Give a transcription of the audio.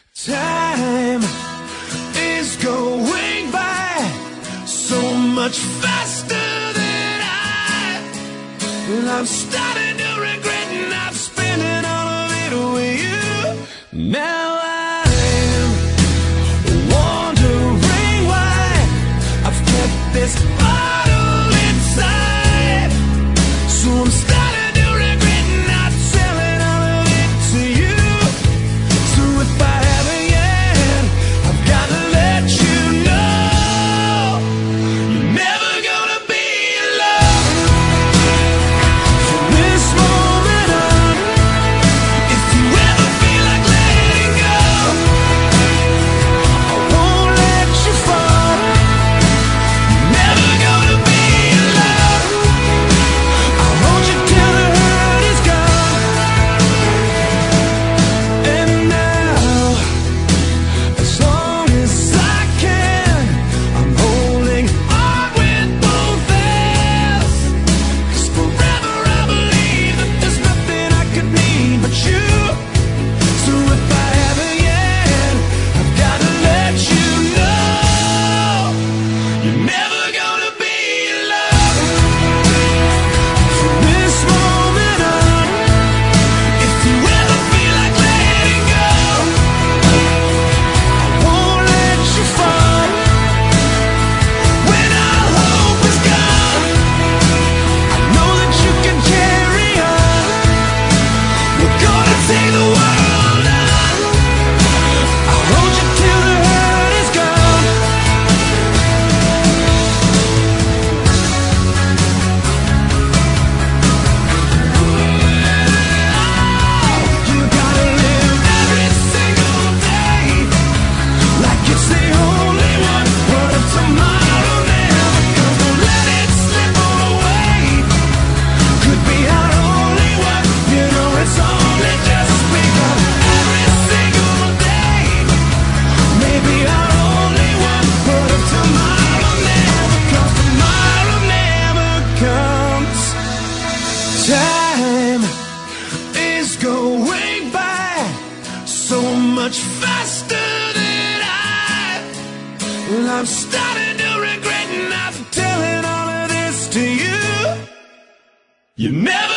Time is going by so much faster than I'm starting to regret not spending all of it with you. Now I'm wondering why I've kept this bottle inside. So I'm starting to regret not telling all of it to you. So if I haven't yet, I've got to let you know you're never gonna be alone from this moment on. If you ever feel like letting go, I won't let you fall. You're never gonna be alone. I'll hold you till the hurt is gone. And now, as long as I can, I'm holding on with both hands. 'Cause forever I believe that there's nothing I could need but you. So if I haven't yet, I've got to let you know you're never gonna be alone from this moment on. If you ever feel like letting go, I won't let you fall. When all hope is gone, I know that you can carry on. We're gonna take the world on. I'll hold you till the hurt is gone. You gotta live every single day like it's the only one. What if tomorrow never comes? Don't let it slip away. Could be our only one. You know it's only just begun. Every single day, maybe our only one. What if tomorrow never comes? Tomorrow never comes. Time is going by so much faster than I'm starting to regret not telling all of this to you. You never